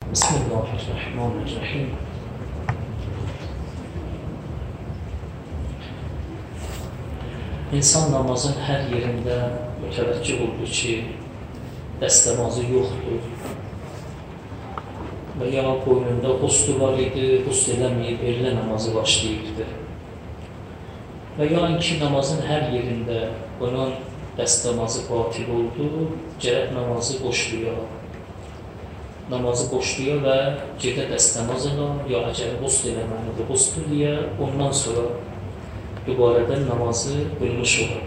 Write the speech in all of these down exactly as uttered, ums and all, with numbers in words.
بسم الله الرحمن الرحیم. İnsan namazın hər yerində mütəvəccüh oldu ki, dəstəmazı yoxdur və ya boynunda qustu var idi, qust eləməyib, elə namazı başlayıbdı. Və ya ki, namazın hər yerində bunun dəstəmazı batil oldu, gərək namazı boşluya. Namazı boşluya və gedə dəstəmazına, ya əgər qust eləməlidir, qust eləyə, ondan sonra dübarədən namazı qılmış olur.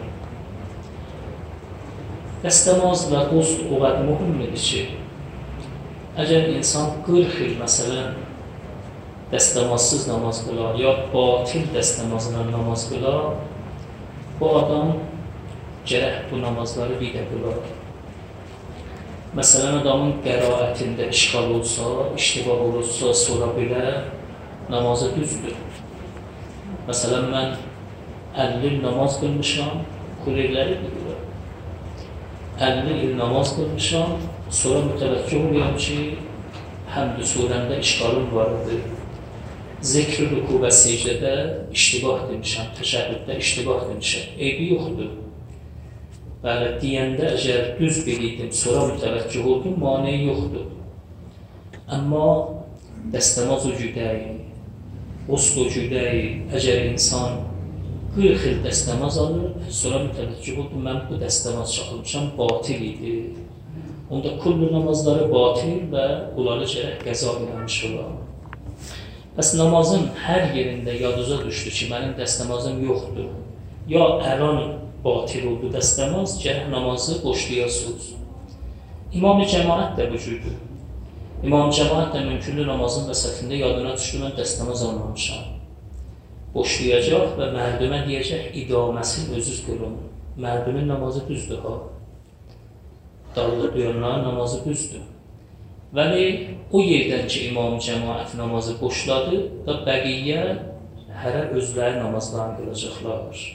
Dəstəmaz və qust o qədər mühümdir ki, əgər insan qırx il, məsələn, dəstəmazsız namaz qılar, ya batil dəstəmazla namaz qılar, bu adam gərək bu namazları bir də qılar. Məsələn, adamın qəraətində işğal olsa, iştibah olursa, sonra belə namazı düzdür. Məsələn, mən əlli il namaz qılmışam, kulirləri bilirəm. əlli il namaz qılmışam, sonra mütəvəccüh oluyam ki, həmd-i surəmdə işğalım var idi. Zikr-i ruku və secdədə iştibah demişəm, təşəhhüddə iştibah demişəm. Eybi yoxdur. Bəli, deyəndə əgər düz biliydim, sonra mütəvəccüh oldum, maneyi yoxdur. Amma dəstəmaz o cüdəyi, qust o cüdəyi, əgər insan qırx il dəstəmaz alır, sonra mütəvəccüh oldum, mən bu dəstəmaz çağırmışam, batil idi. Onda kullu namazları batil və onları gərək qəza eləmiş olar. Bəs namazın hər yerində yaduza düşdü ki, mənim dəstəmazım yoxdur. Ya əran batil oldu dəstəmaz, gərək namazı boşlayasınız. İmam-ı cəmaət də bu cürdür. İmam-ı cəmaət də mümkündür namazın vəsətində yadına düşdü, mən dəstəmaz almamışam. Boşlayacaq və mərdümə deyəcək, idaməsin özüz qılın. Mərdumin namazı düzdür ha. Dallı duyanların namazı düzdür. Vəli o yerdən ki, İmam-ı cəmaət namazı boşladı da bəqiyyə hərə özləri namazlarını qılacaqlar.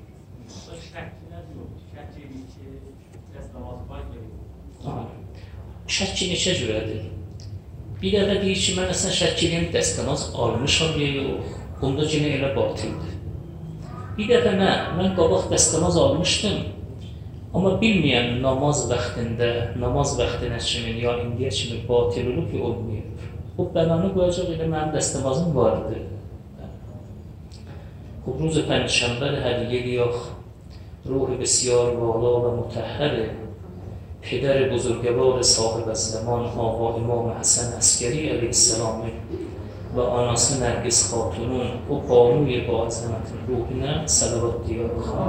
Şəkki neçə cürədir? Bir dəfə deyir ki, mən əsən şəkkiliyim dəstəmaz almışam ya yox, bunda yenə elə batildir. Bir dəfə nə, mən qabaq dəstəmaz almışdım, amma bilməyəm namaz vaxtında, namaz vaxtına kimi, ya indiyə kimi batil olub ya olmayıb. O bəlanı qoyacaq elə mənim dəstəmazım vardı. Xubruzu pənşənbədir, hədiyyəli yox, ruhi besyar vala və mutəhhəri, پدر بزرگوار صاحب الزمان آقا امام حسن عسکری علیه السلام و آناس نرگس خاتونون و بانوی با عظمت روحینه صلوات دیار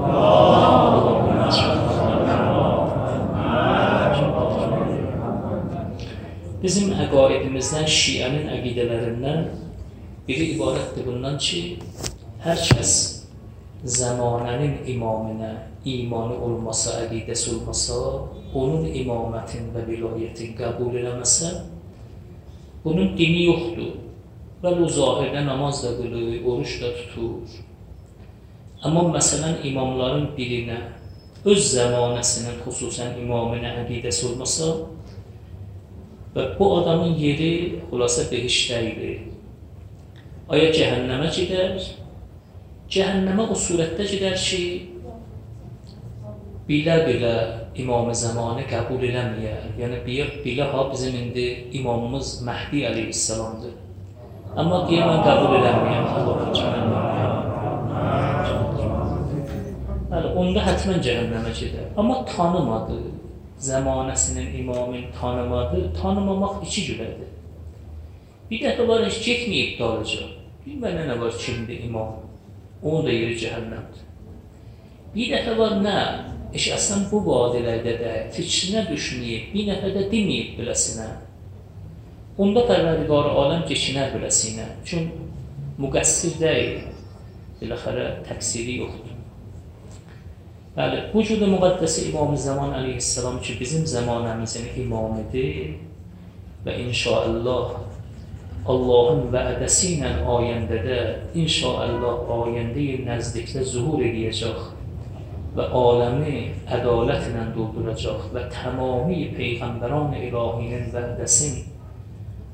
Bizim əqaidimizdən, şiənin əqidələrindən biri ibarətdir bundan ki, hər kəs zamanənin imaminə imanı olmasa, əqidəsi olmasa, onun imamətin və vilayətin qəbul eləməsə, bunun dini yoxdur. Və o zahirdə namaz da qılır, oruç da tutur. Amma məsələn, imamların birinə, öz zəmanəsinin, xüsusən imaminə əqidəsi olmasa və bu adamın yeri xülasə behişdəydir. Aya cəhənnəmə gedər, cəhənnəmə o surətdə gedər ki, bilə-bilə İmam-ı Zamanı qəbul eləməyər. Yəni, bilə ha, bizim indi imamımız Məhdi əleyhissalamdır. Amma deyə mən qəbul eləməyər. Bəli, onda həttmən cəhənnəmə gedər. Amma tanımadı, zəmanəsinin imamin tanımadı, tanımamaq iki cürədir. Bir dəfə var, heç getməyib dalacaq. Bilmənə nə var, kimdir imam? Onun da yeri cəhənnəmdir. Bir dəfə var, nə? Eş, əslən bu vadilərdə də fikrinə düşünəyib, bir nəfə də deməyib biləsinə. Onda pərvərdigar aləm keçinər biləsinə. Çün müqəssir deyil, biləxərə təqsiri yoxdur. Bəli, bu cüdə müqəddəsi İmam-ı Zaman əleyhissalam ki, bizim zamanəmizin imamidir və inşallah Allahın vədəsi ilə ayəndədə, inşallah ayəndə nəzdikdə zuhur edəcək və aləmi ədalətlə dolduracaq və tamami Peyğəmbərان ilahinin vədəsini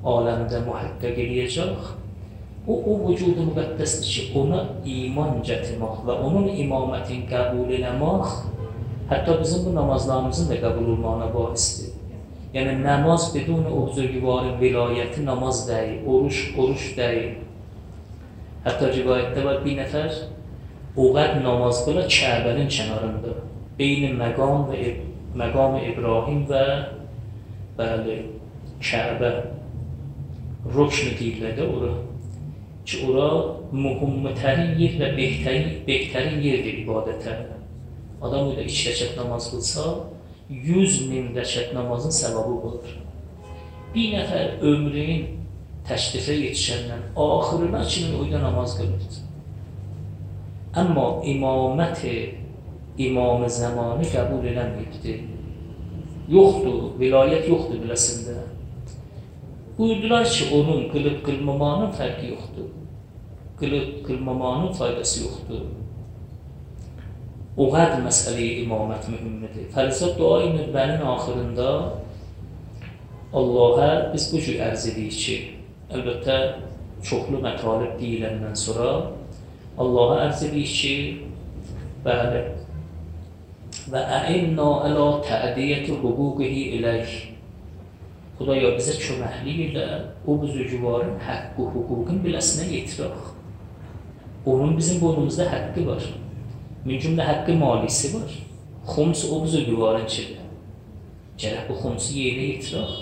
aləmdə mühəqqəq eləyəcək. O, o vücudu müqəddəsdir ki, ona iman gətirmək və onun imamətini qəbul eləmək, hətta bizim bu namazlarımızın da qəbul olmağına baisdir. Yəni, namaz bidun o buzurgivarın vilayəti namaz deyil, oruç, oruç deyil. Hətta rivayətdə var bir nəfər, o qəd namaz qıla Kəbənin kənarında, beyni məqam və məqam İbrahim və bəli, Kəbə, rüknü deyirlər də ora. Ki, ora mühümmətərin yer və behtərin yerdir ibadətə. Adam orada iki rəkət namaz qılsa, yüz min rəkət namazın səvabı olur. Bir nəfər ömrün təşrifə yetişəndən axırına kimi orada namaz qılırdı. Amma imaməti, imam-ı zamanı qəbul eləməyibdi. Yoxdur, vilayət yoxdur biləsində. Buyurdular ki, onun qılıb qılmamanın fərqi yoxdur. Qılıb qılmamanın faydası yoxdur. O qəd məsələyə imamət mühümmidir. Fərizat dua-i növbənin axırında Allah'a biz bu cür ərz edirik ki, əlbəttə çoxlu mətalib deyiləndən sonra Allah'a ərz edirik ki, bəli, və əinna əla təədiyyəti hüquqihi iləyh. Xudaya bizə köməklik ilə o buzurgivarın haqqı, hüququn biləsinə yetirək. Onun bizim boynumuzda haqqı var. Min cümlə haqqı malisi var. Xums o buzurgivarın içidir. Gərək bu xumsu yerinə yetirək.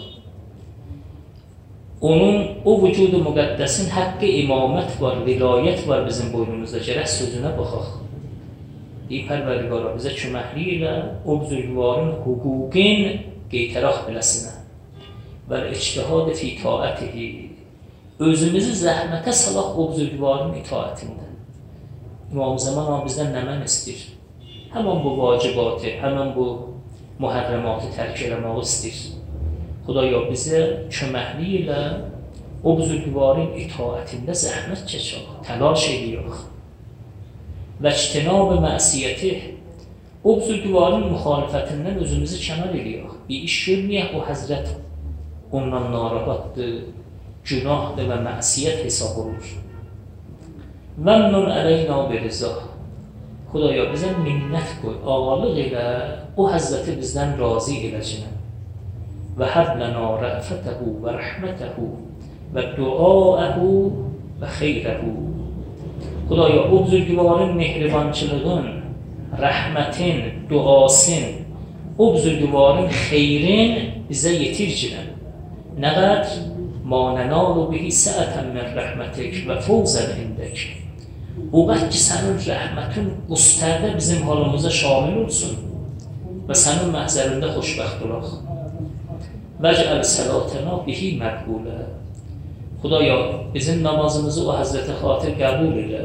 Onun o vücudu müqəddəsin haqqı imamət var, vilayət var bizim boynumuzda. Gərək sözünə baxaq. Ey Pərverdigara, bizə köməklik ilə o buzurgivarın hüquqin qeytəraq biləsinə və ictihad fi taətihi, özümüzü zəhmətə salaq o buzurgivarın itaətində. İmam-ı Zaman bizdən nəmən istəyir? Həmən bu vacibatı, həmən bu mühərrəmatı tərk eləməyi istəyir. Xudaya bizə köməklik ilə o buzurgivarın itaətində zəhmət çəkək, təlaş edəyək. Və ictinab-ı məsiyyəti, o buzurgivarın müxalifətindən özümüzü kənar edəyək. Bir iş görməyək, o həzrət ondan narahatdır, günahdır və məsiyyət hesab olur. Məmnun əleyna birizah. Xudaya bizə minnət qoy, ağalıq elə, o həzrəti bizdən razı eləcənə. Və həblənə rəfətəhu və rəhmətəhu və duaəhu və xeyrəhu. Xudaya o buzurgivarın mehribançılığın, rəhmətin, duasın, o buzurgivarın xeyrin bizə yetircənə. Nə qədər ma nənalu bihi səətən min rəhmətik və fawzən indək. O qədər ki, sənin rəhmətin qustərdə bizim halımıza şamil olsun və sənin məhzərində xoşbəxt olaq. Vəcəl səlatəna bihi məqbulə. Xudaya, bizim namazımızı o həzrətə xatir qəbul elə.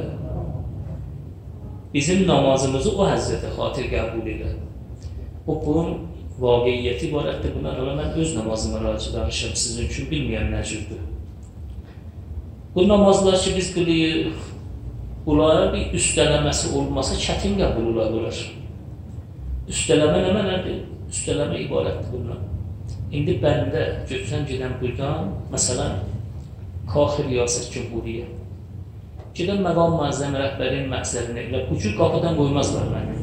Bizim namazımızı o həzrətə xatir qəbul elə. O, bunun vaqiyyəti ibarətdir. Bundan sonra mən öz namazıma raci danışım, sizin üçün bilməyəm nə cürdür. Bu namazlar ki, biz qılıyıq, bunlara bir üstələməsi olmasa çətin qəbul ola bilər. Üstələmə nə mənədir? Üstələmə ibarətdir bundan. İndi bəndə götürən gedən buradan, məsələn, Kaxi Riyasət Cümhuriyyə. Gedən məqam müəzzəm rəhbərin məqsədini elə bu cür qapıdan qoymazlar məni.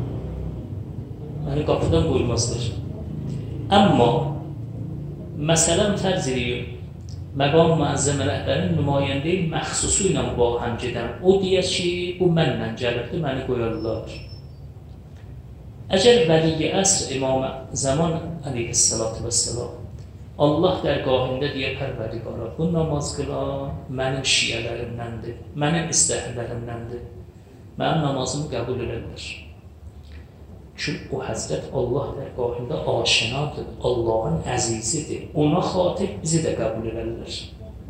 Məni qapıdan qoymazlar. Amma məsələn fərz edəyim, məqam müəzzəm rəhbərin nümayəndəyi məxsusu ilə bahəm gedən, o deyər ki, bu mənlə gəlibdir, məni qoyarlar. Əgər vəliyi əsr İmam-ı Zaman əleyhissalatu vəssalam Allah dərgahində deyə Pərverdigara, bu namaz qılan mənim şiyələrimdəndir, mənim istəhlərimdəndir. Mənim namazımı qəbul edərlər. Çünki o həzrət Allah dərgahında aşinadır, Allahın əzizidir. Ona xatir bizi də qəbul edərlər.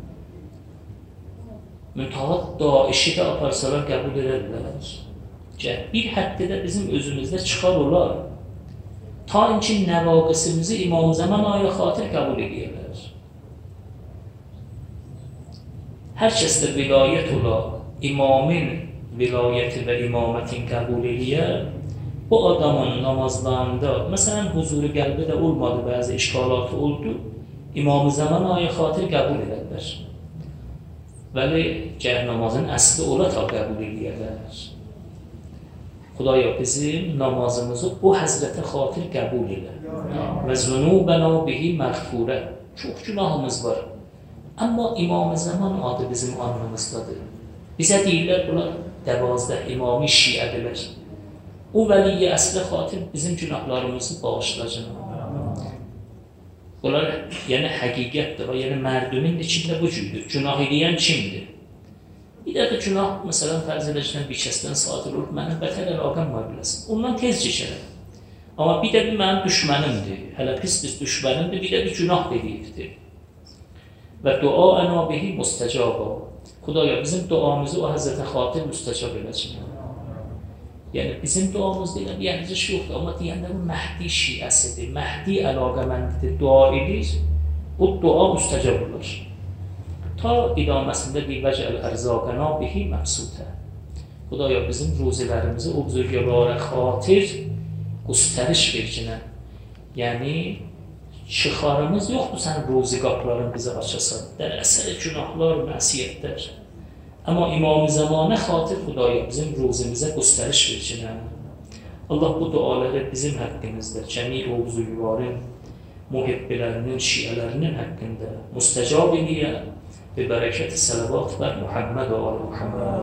Mütahət daişi də aparsalar qəbul edərlər. Bir həddə də bizim özümüzdə çıxar olar. Ta ki, nəvaqisimizi İmam-ı Zaman aya xatir qəbul edirlər. Hər kəsdə vilayət olar, imamın vilayəti və imamətin qəbul edir. Bu adamın namazlarında, məsələn, huzuru qəlbi də olmadı, bəzi işgalatı oldu. İmam-ı Zaman aya xatir qəbul edərlər. Vəli gəh namazın əsli ola ta qəbul edərlər. Xudaya bizim namazımızı o həzrətə xatir qəbul edə. Və zunubənə bihi məğfurə. Çox günahımız var. Amma İmam-ı Zaman adı bizim anımızdadır. Bizə deyirlər, bunlar dəvazdə imami şiədilər. O vəliyyə əsli xatir bizim günahlarımızı bağışlayacaq. Bunlar yəni həqiqətdir, yəni mərdumin içində bu cürdür. Günah edən kimdir? Bir də də günah, məsələn, fərz edəcəkdən bir kəsdən sadir olur, mənim bətər əlaqəm var biləsin. Ondan tez keçərəm. Amma bir də bir mənim düşmənimdir, hələ pis-pis düşmənimdir, bir də bir günah dediyibdir. Və dua ənabihi müstəcaba. Xudaya bizim duamızı o Həzrətə xatir müstəcab edəcək. Yəni bizim duamız deyilən, yənici yoxdur, amma deyəndə bu Məhdi şiəsidir, Məhdi əlaqəməndidir, dua edir, o dua müstəcab olur. Ta idaməsində bir vəcəl ərzaqəna bihi məbsutə. Xudaya bizim ruzilərimizi o buzurgəbarə xatir qüstəriş vercinə. Yəni, çıxarımız yoxdur sən ruzi qapıların bizə açasan. Dər əsəri günahlar, məsiyyətlər. Amma İmam-ı Zamanə xatir Xudaya bizim ruzimizə qüstəriş vercinə. Allah bu duaları bizim haqqımızda, cəmi o buzurgəbarın muhibbilərinin, şiələrinin haqqında müstəcab ediyə. ببركة الصلوات بر محمد وآل محمد